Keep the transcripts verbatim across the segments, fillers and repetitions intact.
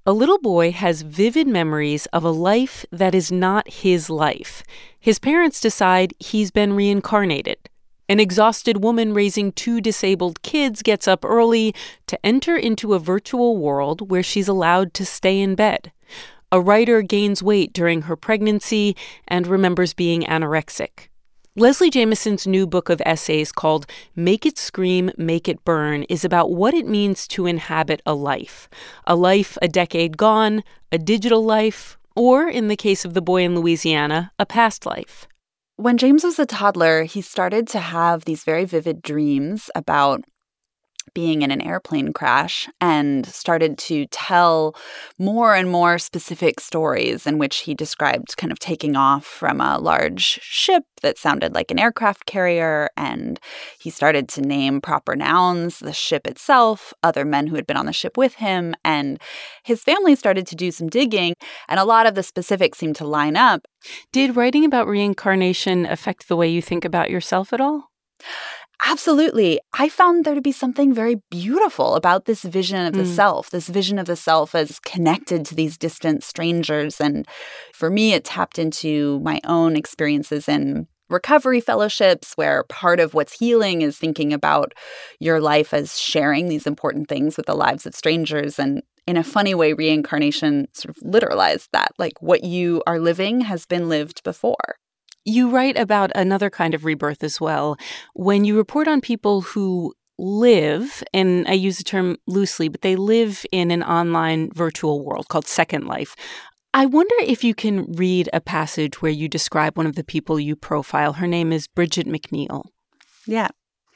A little boy has vivid memories of a life that is not his life. His parents decide he's been reincarnated. An exhausted woman raising two disabled kids gets up early to enter into a virtual world where she's allowed to stay in bed. A writer gains weight during her pregnancy and remembers being anorexic. Leslie Jamison's new book of essays called Make It Scream, Make It Burn is about what it means to inhabit a life. A life a decade gone, a digital life, or, in the case of the boy in Louisiana, a past life. When James was a toddler, he started to have these very vivid dreams about being in an airplane crash and started to tell more and more specific stories in which he described kind of taking off from a large ship that sounded like an aircraft carrier. And he started to name proper nouns, the ship itself, other men who had been on the ship with him. And his family started to do some digging, and a lot of the specifics seemed to line up. Did writing about reincarnation affect the way you think about yourself at all? Absolutely. I found there to be something very beautiful about this vision of the mm. self, this vision of the self as connected to these distant strangers. And for me, it tapped into my own experiences in recovery fellowships, where part of what's healing is thinking about your life as sharing these important things with the lives of strangers. And in a funny way, reincarnation sort of literalized that, like what you are living has been lived before. You write about another kind of rebirth as well. When you report on people who live, and I use the term loosely, but they live in an online virtual world called Second Life. I wonder if you can read a passage where you describe one of the people you profile. Her name is Bridget McNeil. Yeah.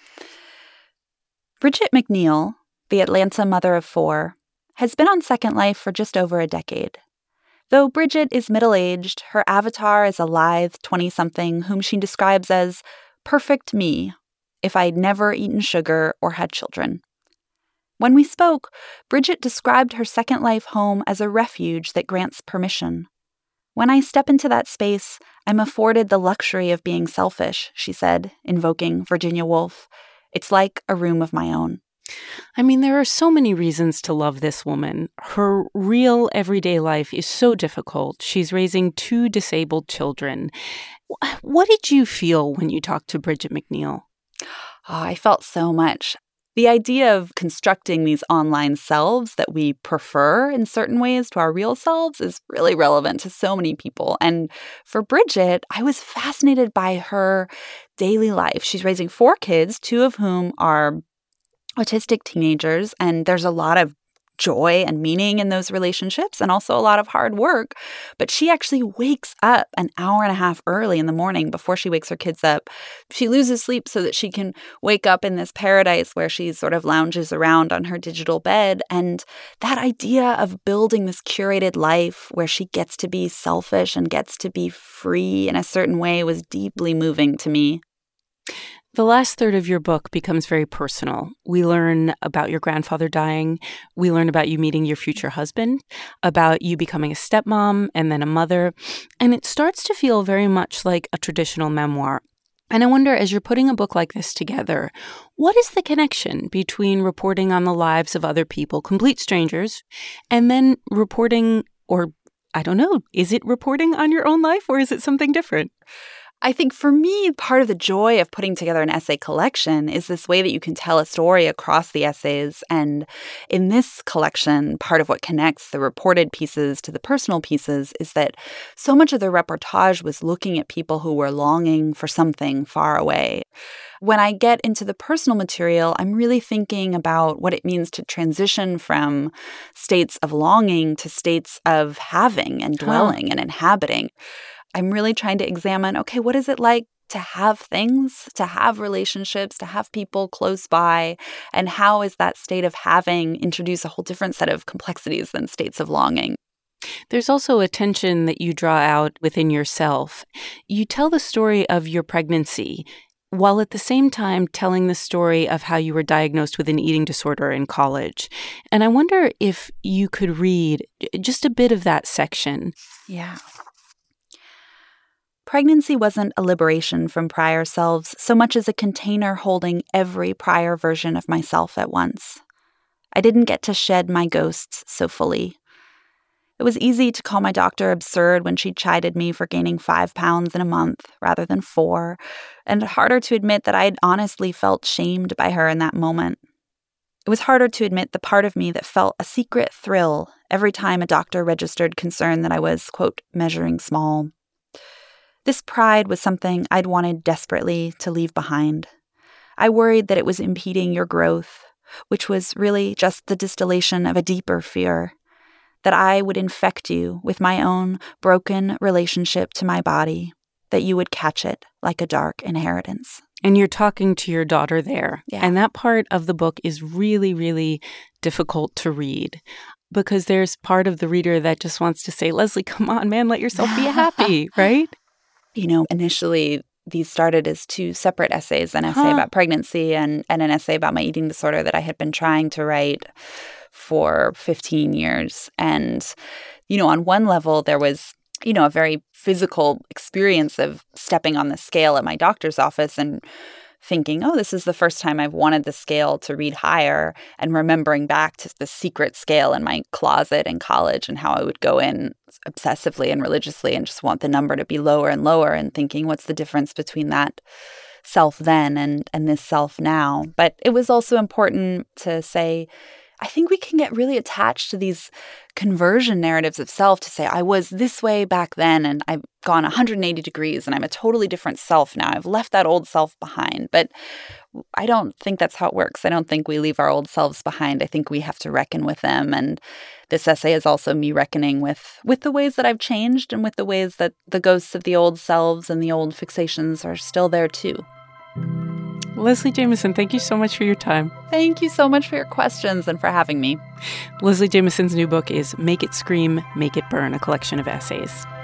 Bridget McNeil, the Atlanta mother of four, has been on Second Life for just over a decade. Though Bridget is middle-aged, her avatar is a lithe twenty-something whom she describes as perfect me if I'd never eaten sugar or had children. When we spoke, Bridget described her Second Life home as a refuge that grants permission. When I step into that space, I'm afforded the luxury of being selfish, she said, invoking Virginia Woolf. It's like a room of my own. I mean, there are so many reasons to love this woman. Her real everyday life is so difficult. She's raising two disabled children. What did you feel when you talked to Bridget McNeil? Oh, I felt so much. The idea of constructing these online selves that we prefer in certain ways to our real selves is really relevant to so many people. And for Bridget, I was fascinated by her daily life. She's raising four kids, two of whom are autistic teenagers, and there's a lot of joy and meaning in those relationships and also a lot of hard work. But she actually wakes up an hour and a half early in the morning before she wakes her kids up. She loses sleep so that she can wake up in this paradise where she sort of lounges around on her digital bed. And that idea of building this curated life where she gets to be selfish and gets to be free in a certain way was deeply moving to me. The last third of your book becomes very personal. We learn about your grandfather dying. We learn about you meeting your future husband, about you becoming a stepmom and then a mother. And it starts to feel very much like a traditional memoir. And I wonder, as you're putting a book like this together, what is the connection between reporting on the lives of other people, complete strangers, and then reporting, or I don't know, is it reporting on your own life or is it something different? I think for me, part of the joy of putting together an essay collection is this way that you can tell a story across the essays. And in this collection, part of what connects the reported pieces to the personal pieces is that so much of the reportage was looking at people who were longing for something far away. When I get into the personal material, I'm really thinking about what it means to transition from states of longing to states of having and dwelling oh. and inhabiting. I'm really trying to examine, okay, what is it like to have things, to have relationships, to have people close by, and how is that state of having introduce a whole different set of complexities than states of longing? There's also a tension that you draw out within yourself. You tell the story of your pregnancy, while at the same time telling the story of how you were diagnosed with an eating disorder in college. And I wonder if you could read just a bit of that section. Yeah. Pregnancy wasn't a liberation from prior selves so much as a container holding every prior version of myself at once. I didn't get to shed my ghosts so fully. It was easy to call my doctor absurd when she chided me for gaining five pounds in a month rather than four, and harder to admit that I'd honestly felt shamed by her in that moment. It was harder to admit the part of me that felt a secret thrill every time a doctor registered concern that I was, quote, measuring small. This pride was something I'd wanted desperately to leave behind. I worried that it was impeding your growth, which was really just the distillation of a deeper fear, that I would infect you with my own broken relationship to my body, that you would catch it like a dark inheritance. And you're talking to your daughter there. Yeah. And that part of the book is really, really difficult to read because there's part of the reader that just wants to say, Leslie, come on, man, let yourself be happy, right? You know, initially, these started as two separate essays, an essay Huh. about pregnancy and, and an essay about my eating disorder that I had been trying to write for fifteen years. And, you know, on one level, there was, you know, a very physical experience of stepping on the scale at my doctor's office and thinking, oh, this is the first time I've wanted the scale to read higher, and remembering back to the secret scale in my closet in college and how I would go in obsessively and religiously and just want the number to be lower and lower, and thinking, what's the difference between that self then and, and this self now? But it was also important to say, I think we can get really attached to these conversion narratives of self to say, I was this way back then and I've gone one hundred eighty degrees and I'm a totally different self now. I've left that old self behind. But I don't think that's how it works. I don't think we leave our old selves behind. I think we have to reckon with them. And this essay is also me reckoning with, with the ways that I've changed and with the ways that the ghosts of the old selves and the old fixations are still there too. Leslie Jamison, thank you so much for your time. Thank you so much for your questions and for having me. Leslie Jamison's new book is Make It Scream, Make It Burn, a collection of essays.